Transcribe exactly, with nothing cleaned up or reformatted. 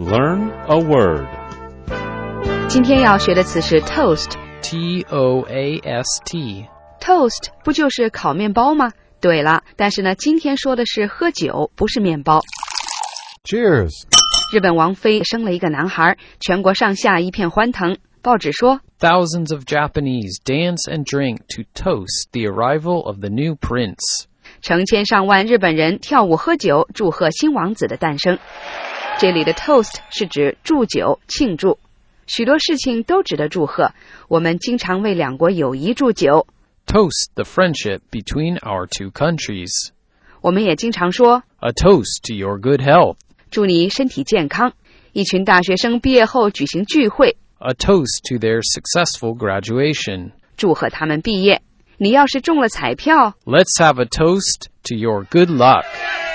Learn a word. 今天要学的词是 toast. T O A S T. Toast 不就是烤面包吗？对了，但是呢，今天说的是喝酒，不是面包。 Cheers. 日本王妃生了一个男孩，全国上下一片欢腾。报纸说 Thousands of Japanese dance and drink to toast the arrival of the new prince. 成千上万日本人跳舞喝酒，祝贺新王子的诞生。这里的 toast 是指祝酒、庆祝。许多事情都值得祝贺，我们经常为两国友谊祝酒。 Toast the friendship between our two countries. 我们也经常说 A toast to your good health. 祝你身体健康。一群大学生毕业后举行聚会， A toast to their successful graduation. 祝贺他们毕业。你要是中了彩票， Let's have a toast to your good luck.